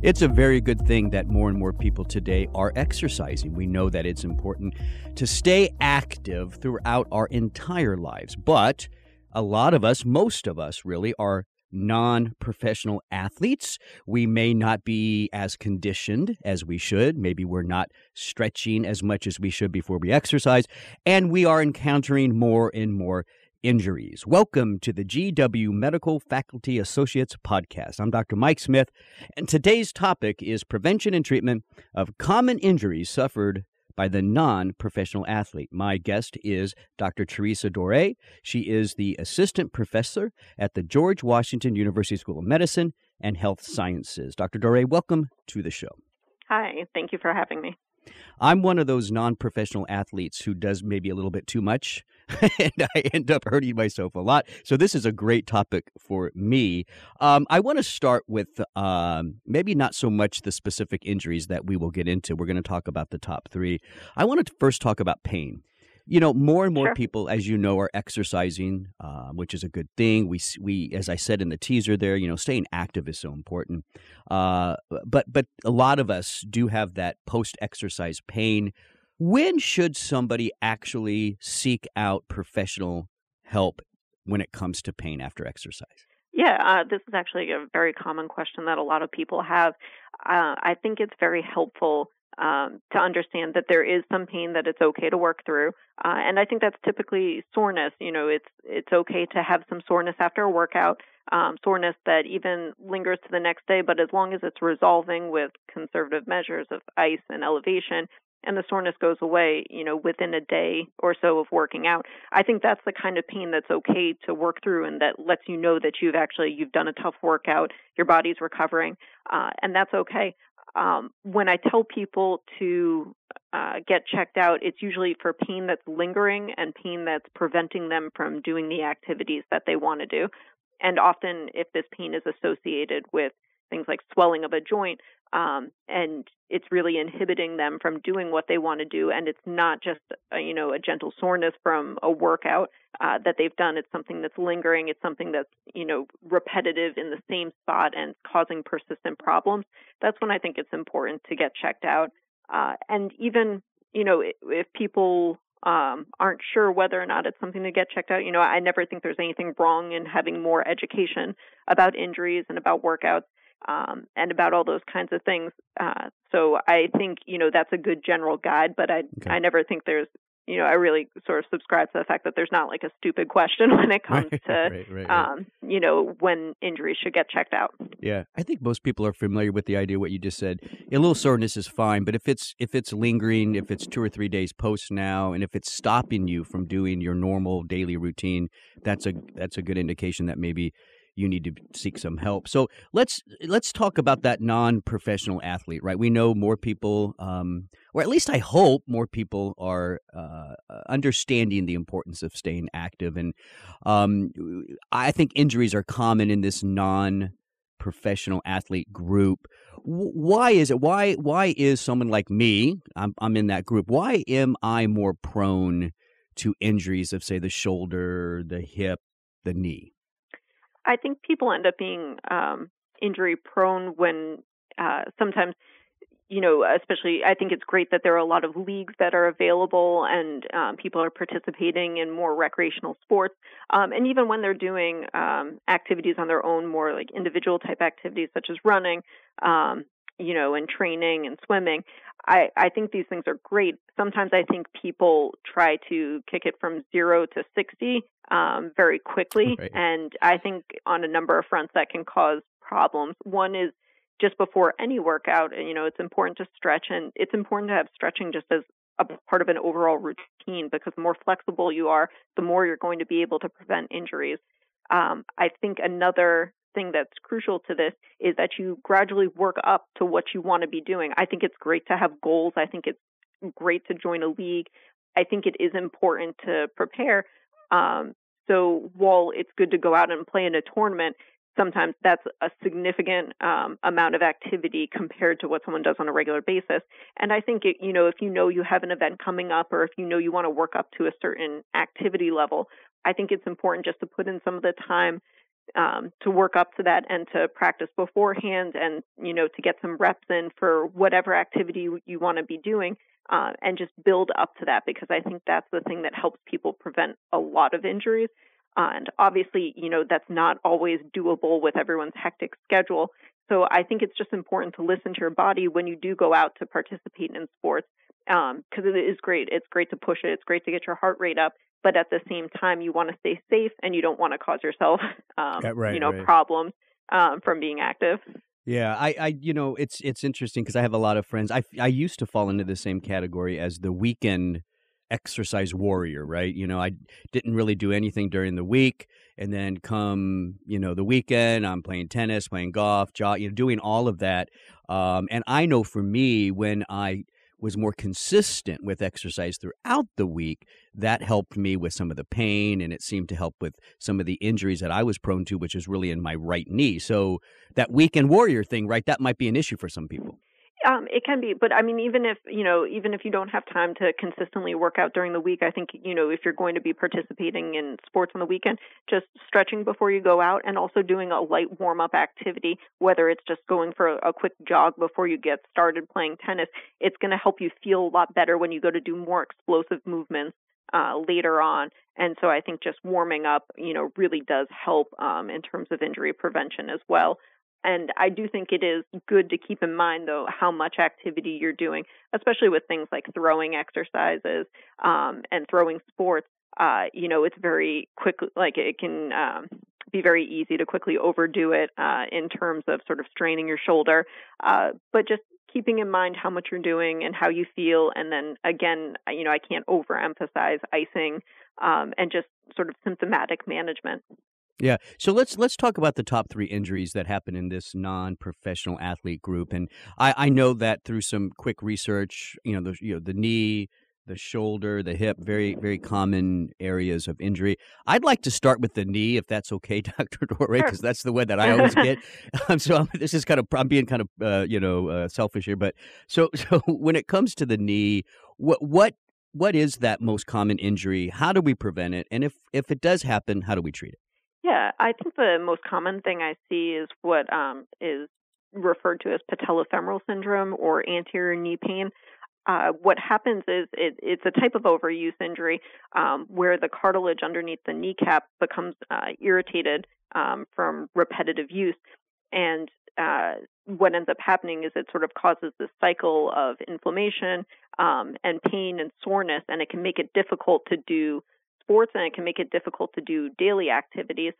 It's a very good thing that more and more people today are exercising. We know that it's important to stay active throughout our entire lives. But a lot of us, most of us really, are non-professional athletes. We may not be as conditioned as we should. Maybe we're not stretching as much as we should before we exercise. And we are encountering more and more injuries. Welcome to the GW Medical Faculty Associates podcast. I'm Dr. Mike Smith, and today's topic is prevention and treatment of common injuries suffered by the non-professional athlete. My guest is Dr. Teresa Dore. She is the assistant professor at the George Washington University School of Medicine and Health Sciences. Dr. Dore, welcome to the show. Hi, thank you for having me. I'm one of those non-professional athletes who does maybe a little bit too much, and I end up hurting myself a lot. So this is a great topic for me. I want to start with maybe not so much the specific injuries that we will get into. We're going to talk about the top three. I want to first talk about pain. You know, more and more Sure. people, as you know, are exercising, which is a good thing. We, as I said in the teaser there, you know, staying active is so important. But a lot of us do have that post-exercise pain. When should somebody actually seek out professional help when it comes to pain after exercise? Yeah, this is actually a very common question that a lot of people have. I think it's very helpful to understand that there is some pain that it's okay to work through, and I think that's typically soreness. You know, it's okay to have some soreness after a workout, soreness that even lingers to the next day, but as long as it's resolving with conservative measures of ice and elevation, and the soreness goes away, you know, within a day or so of working out, I think that's the kind of pain that's okay to work through, and that lets you know that you've done a tough workout, your body's recovering, and that's okay. When I tell people to get checked out, it's usually for pain that's lingering and pain that's preventing them from doing the activities that they want to do. And often if this pain is associated with things like swelling of a joint, and it's really inhibiting them from doing what they want to do, and it's not just a gentle soreness from a workout that they've done. It's something that's lingering. It's something that's repetitive in the same spot and causing persistent problems. That's when I think it's important to get checked out. And even if people aren't sure whether or not it's something to get checked out, I never think there's anything wrong in having more education about injuries and about workouts. And about all those kinds of things. So I think, that's a good general guide, but I never think there's, I really sort of subscribe to the fact that there's not like a stupid question when it comes to, Right. When injuries should get checked out. Yeah, I think most people are familiar with the idea of what you just said. A little soreness is fine, but if it's lingering, if it's 2 or 3 days post now, and if it's stopping you from doing your normal daily routine, that's a good indication that maybe you need to seek some help. So let's talk about that non-professional athlete, right? We know more people, or at least I hope more people are understanding the importance of staying active. And I think injuries are common in this non-professional athlete group. Why is it? Why is someone like me? I'm in that group. Why am I more prone to injuries of, say, the shoulder, the hip, the knee? I think people end up being injury prone when sometimes, especially I think it's great that there are a lot of leagues that are available and people are participating in more recreational sports. And even when they're doing activities on their own, more like individual type activities such as running, and training and swimming, I think these things are great. Sometimes I think people try to kick it from 0 to 60 very quickly. Right. And I think on a number of fronts that can cause problems. One is just before any workout, it's important to stretch, and it's important to have stretching just as a part of an overall routine, because the more flexible you are, the more you're going to be able to prevent injuries. I think another thing that's crucial to this is that you gradually work up to what you want to be doing. I think it's great to have goals. I think it's great to join a league. I think it is important to prepare. So while it's good to go out and play in a tournament, sometimes that's a significant amount of activity compared to what someone does on a regular basis. And I think, if you have an event coming up, or if you want to work up to a certain activity level, I think it's important just to put in some of the time to work up to that and to practice beforehand and, to get some reps in for whatever activity you want to be doing, and just build up to that, because I think that's the thing that helps people prevent a lot of injuries. And obviously, that's not always doable with everyone's hectic schedule. So I think it's just important to listen to your body when you do go out to participate in sports, because it is great. It's great to push it. It's great to get your heart rate up. But at the same time, you want to stay safe and you don't want to cause yourself, right. problems from being active. Yeah, it's interesting because I have a lot of friends. I used to fall into the same category as the weekend exercise warrior, right? I didn't really do anything during the week, and then come, the weekend, I'm playing tennis, playing golf, doing all of that. And I know for me, when I was more consistent with exercise throughout the week, that helped me with some of the pain, and it seemed to help with some of the injuries that I was prone to, which is really in my right knee. So that weekend warrior thing, right, that might be an issue for some people. It can be, but I mean, even if you don't have time to consistently work out during the week, I think, if you're going to be participating in sports on the weekend, just stretching before you go out and also doing a light warm-up activity, whether it's just going for a quick jog before you get started playing tennis, it's going to help you feel a lot better when you go to do more explosive movements later on. And so I think just warming up, really does help in terms of injury prevention as well. And I do think it is good to keep in mind, though, how much activity you're doing, especially with things like throwing exercises and throwing sports. It's very quick, like it can be very easy to quickly overdo it in terms of sort of straining your shoulder. But just keeping in mind how much you're doing and how you feel. And then, again, I can't overemphasize icing and just sort of symptomatic management. Yeah. So let's talk about the top 3 injuries that happen in this non-professional athlete group. And I know that through some quick research, the knee, the shoulder, the hip, very, very common areas of injury. I'd like to start with the knee, if that's okay, Dr. Dore, because that's the one that I always get. This is I'm being kind of, selfish here. But so when it comes to the knee, what is that most common injury? How do we prevent it? And if it does happen, how do we treat it? Yeah, I think the most common thing I see is what is referred to as patellofemoral syndrome or anterior knee pain. What happens is it's a type of overuse injury where the cartilage underneath the kneecap becomes irritated from repetitive use. And what ends up happening is it sort of causes this cycle of inflammation and pain and soreness, and it can make it difficult to do sports, and it can make it difficult to do daily activities.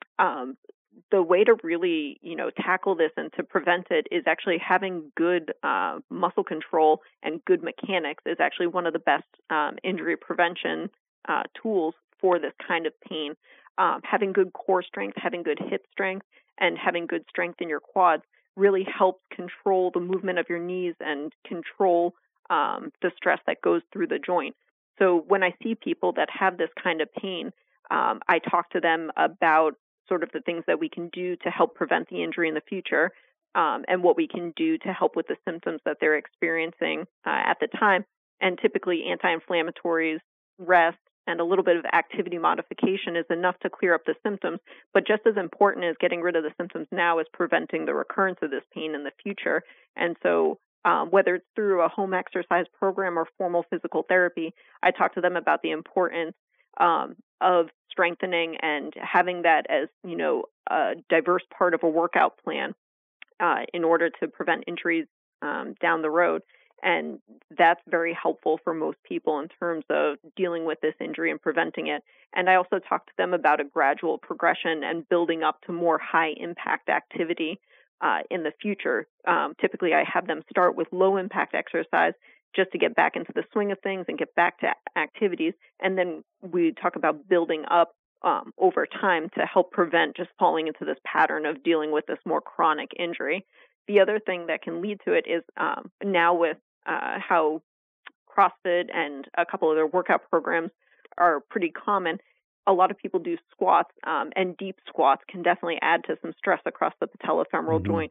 The way to really, tackle this and to prevent it is actually having good muscle control and good mechanics is actually one of the best injury prevention tools for this kind of pain. Having good core strength, having good hip strength, and having good strength in your quads really helps control the movement of your knees and control the stress that goes through the joint. So when I see people that have this kind of pain, I talk to them about sort of the things that we can do to help prevent the injury in the future, and what we can do to help with the symptoms that they're experiencing at the time. And typically anti-inflammatories, rest, and a little bit of activity modification is enough to clear up the symptoms. But just as important as getting rid of the symptoms now is preventing the recurrence of this pain in the future. And so whether it's through a home exercise program or formal physical therapy, I talk to them about the importance of strengthening and having that as, a diverse part of a workout plan in order to prevent injuries down the road. And that's very helpful for most people in terms of dealing with this injury and preventing it. And I also talk to them about a gradual progression and building up to more high impact activity in the future. Typically, I have them start with low impact exercise just to get back into the swing of things and get back to activities. And then we talk about building up over time to help prevent just falling into this pattern of dealing with this more chronic injury. The other thing that can lead to it is now with how CrossFit and a couple of their workout programs are pretty common, a lot of people do squats, and deep squats can definitely add to some stress across the patellofemoral joint.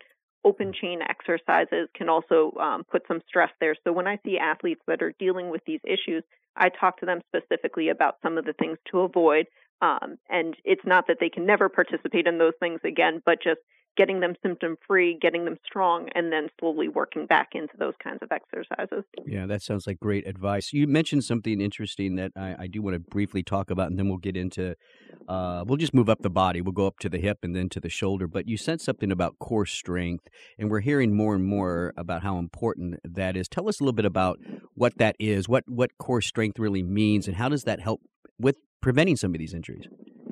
open chain exercises can also put some stress there. So when I see athletes that are dealing with these issues, I talk to them specifically about some of the things to avoid. And it's not that they can never participate in those things again, but just getting them symptom free, getting them strong, and then slowly working back into those kinds of exercises. Yeah, that sounds like great advice. You mentioned something interesting that I do want to briefly talk about, and then we'll get into, we'll just move up the body. We'll go up to the hip and then to the shoulder. But you said something about core strength, and we're hearing more and more about how important that is. Tell us a little bit about what that is, what core strength really means, and how does that help with preventing some of these injuries?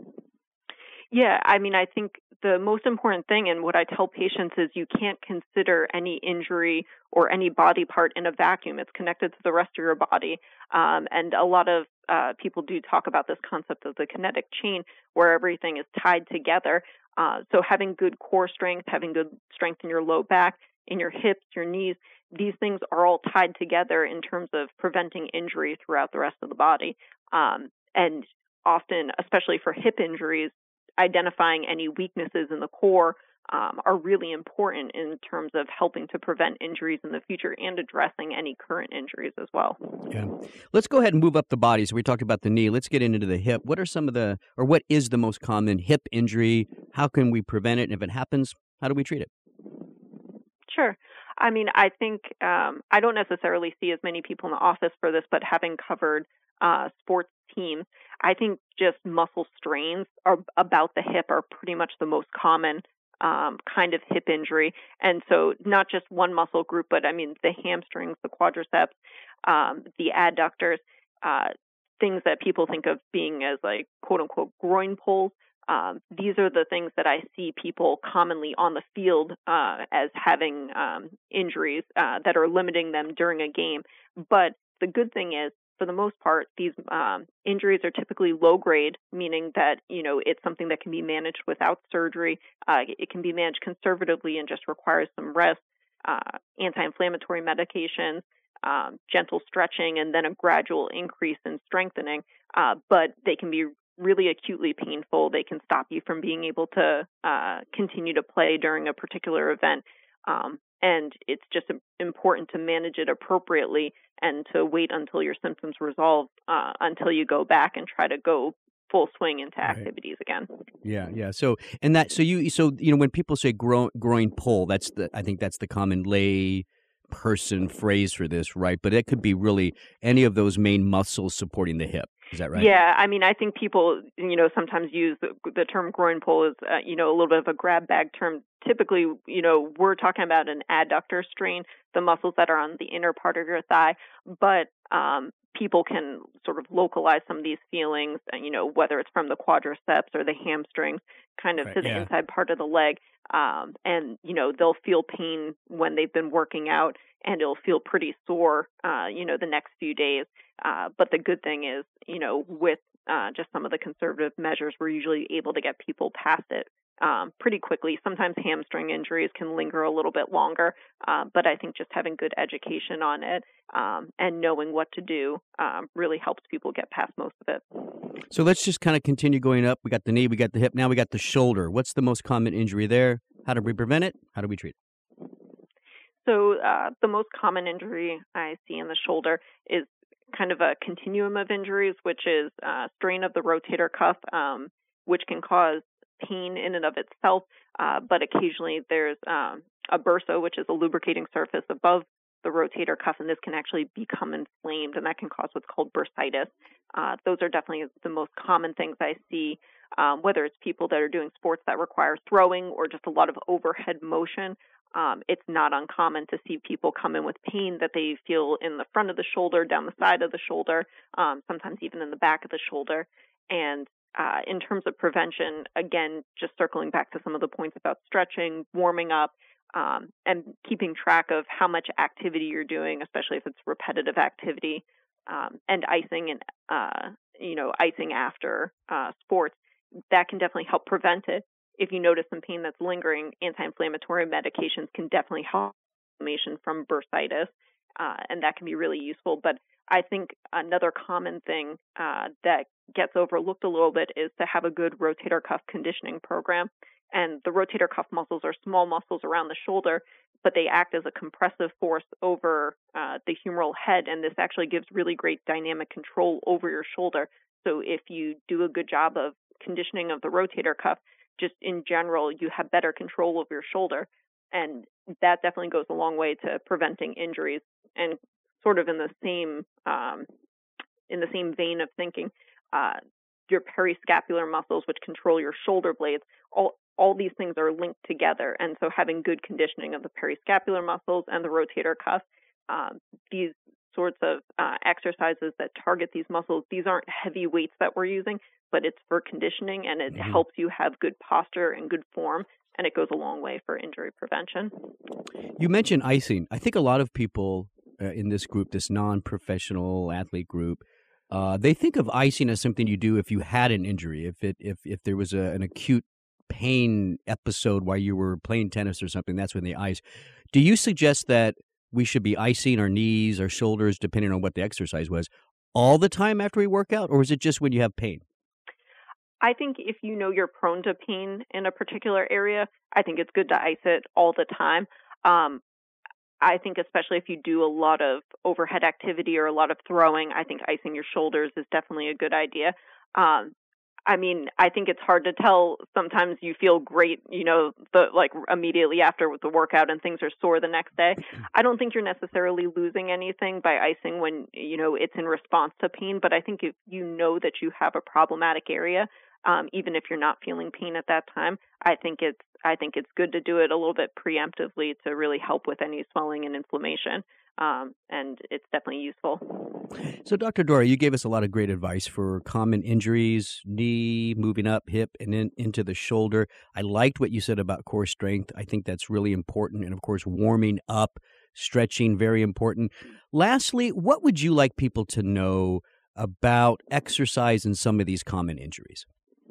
Yeah, I mean, I think the most important thing, and what I tell patients, is you can't consider any injury or any body part in a vacuum. It's connected to the rest of your body. And a lot of people do talk about this concept of the kinetic chain, where everything is tied together. So having good core strength, having good strength in your low back, in your hips, your knees, these things are all tied together in terms of preventing injury throughout the rest of the body. And often, especially for hip injuries, identifying any weaknesses in the core are really important in terms of helping to prevent injuries in the future and addressing any current injuries as well. Yeah. Let's go ahead and move up the body. So we talked about the knee. Let's get into the hip. What are some of the, or what is the most common hip injury? How can we prevent it? And if it happens, how do we treat it? Sure. I mean, I think I don't necessarily see as many people in the office for this, but having covered sports teams, I think just muscle strains are about the hip are pretty much the most common kind of hip injury. And so not just one muscle group, but I mean, the hamstrings, the quadriceps, the adductors, things that people think of being as like quote unquote groin pulls. These are the things that I see people commonly on the field as having injuries that are limiting them during a game. But the good thing is, for the most part, these injuries are typically low grade, meaning that, you know, it's something that can be managed without surgery. It can be managed conservatively and just requires some rest, anti-inflammatory medications, gentle stretching, and then a gradual increase in strengthening. But they can be really acutely painful. They can stop you from being able to continue to play during a particular event. And it's just important to manage it appropriately and to wait until your symptoms resolve until you go back and try to go full swing into activities again. Yeah. So when people say groin pull, I think that's the common lay person phrase for this, right? But it could be really any of those main muscles supporting the hip. Is that right? Yeah, I mean, I think people, sometimes use the term groin pull as, a little bit of a grab bag term. Typically, we're talking about an adductor strain, the muscles that are on the inner part of your thigh, but people can sort of localize some of these feelings, whether it's from the quadriceps or the hamstrings, kind of to the inside part of the leg. And they'll feel pain when they've been working out, and it'll feel pretty sore, the next few days. But the good thing is, with just some of the conservative measures, we're usually able to get people past it pretty quickly. Sometimes hamstring injuries can linger a little bit longer, but I think just having good education on it and knowing what to do really helps people get past most of it. So let's just kind of continue going up. We got the knee, we got the hip, now we got the shoulder. What's the most common injury there? How do we prevent it? How do we treat it? So the most common injury I see in the shoulder is kind of a continuum of injuries, which is strain of the rotator cuff, which can cause pain in and of itself, but occasionally there's a bursa, which is a lubricating surface above the rotator cuff, and this can actually become inflamed, and that can cause what's called bursitis. Those are definitely the most common things I see, whether it's people that are doing sports that require throwing or just a lot of overhead motion. It's not uncommon to see people come in with pain that they feel in the front of the shoulder, down the side of the shoulder, sometimes even in the back of the shoulder. And in terms of prevention, again, just circling back to some of the points about stretching, warming up, and keeping track of how much activity you're doing, especially if it's repetitive activity, and icing icing after sports, that can definitely help prevent it. If you notice some pain that's lingering, anti-inflammatory medications can definitely help inflammation from bursitis, and that can be really useful. But I think another common thing that gets overlooked a little bit is to have a good rotator cuff conditioning program. And the rotator cuff muscles are small muscles around the shoulder, but they act as a compressive force over the humeral head, and this actually gives really great dynamic control over your shoulder. So if you do a good job of conditioning of the rotator cuff, just in general, you have better control of your shoulder. And that definitely goes a long way to preventing injuries. And sort of in the same vein of thinking, your periscapular muscles, which control your shoulder blades, all these things are linked together. And so having good conditioning of the periscapular muscles and the rotator cuff, these sorts of exercises that target these muscles, these aren't heavy weights that we're using, but it's for conditioning, and it helps you have good posture and good form, and it goes a long way for injury prevention. You mentioned icing. I think a lot of people in this group, this non-professional athlete group, they think of icing as something you do if you had an injury, if there was an acute pain episode while you were playing tennis or something, that's when they ice. Do you suggest that we should be icing our knees, our shoulders, depending on what the exercise was, all the time after we work out, or is it just when you have pain? I think if you know you're prone to pain in a particular area, I think it's good to ice it all the time. I think especially if you do a lot of overhead activity or a lot of throwing, I think icing your shoulders is definitely a good idea. I mean, I think it's hard to tell. Sometimes you feel great, immediately after the workout and things are sore the next day. I don't think you're necessarily losing anything by icing when, it's in response to pain. But I think if you know that you have a problematic area, even if you're not feeling pain at that time, I think it's good to do it a little bit preemptively to really help with any swelling and inflammation. And it's definitely useful. So, Dr. Dora, you gave us a lot of great advice for common injuries, knee, moving up, hip, and then into the shoulder. I liked what you said about core strength. I think that's really important. And, of course, warming up, stretching, very important. Lastly, what would you like people to know about exercise and some of these common injuries?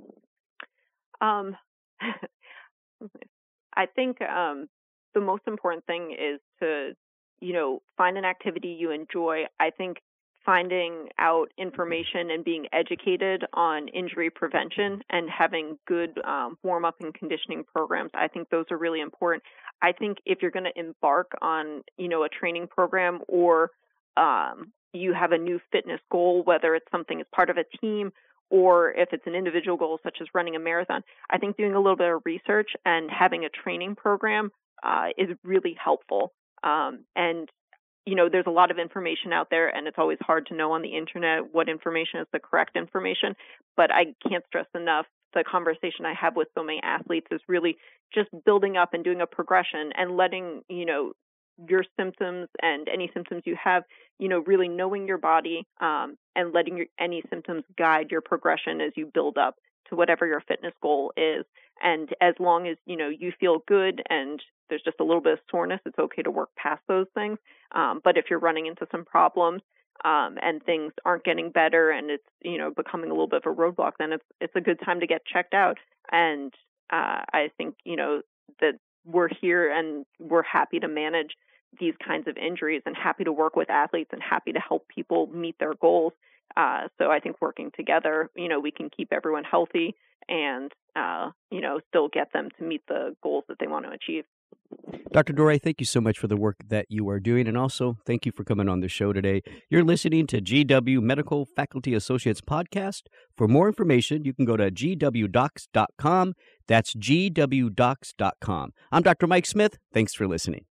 I think the most important thing is to find an activity you enjoy. I think finding out information and being educated on injury prevention and having good warm-up and conditioning programs, I think those are really important. I think if you're going to embark on, a training program or you have a new fitness goal, whether it's something as part of a team or if it's an individual goal such as running a marathon, I think doing a little bit of research and having a training program is really helpful. And there's a lot of information out there, and it's always hard to know on the internet what information is the correct information. But I can't stress enough, the conversation I have with so many athletes is really just building up and doing a progression and letting, your symptoms and any symptoms you have, really knowing your body and letting any symptoms guide your progression as you build up to whatever your fitness goal is. And as long as, you feel good and there's just a little bit of soreness, it's okay to work past those things. But if you're running into some problems and things aren't getting better and it's, becoming a little bit of a roadblock, then it's a good time to get checked out. And I think, that we're here and we're happy to manage these kinds of injuries and happy to work with athletes and happy to help people meet their goals. So I think working together, we can keep everyone healthy and, still get them to meet the goals that they want to achieve. Dr. Dora, thank you so much for the work that you are doing. And also, thank you for coming on the show today. You're listening to GW Medical Faculty Associates Podcast. For more information, you can go to gwdocs.com. That's gwdocs.com. I'm Dr. Mike Smith. Thanks for listening.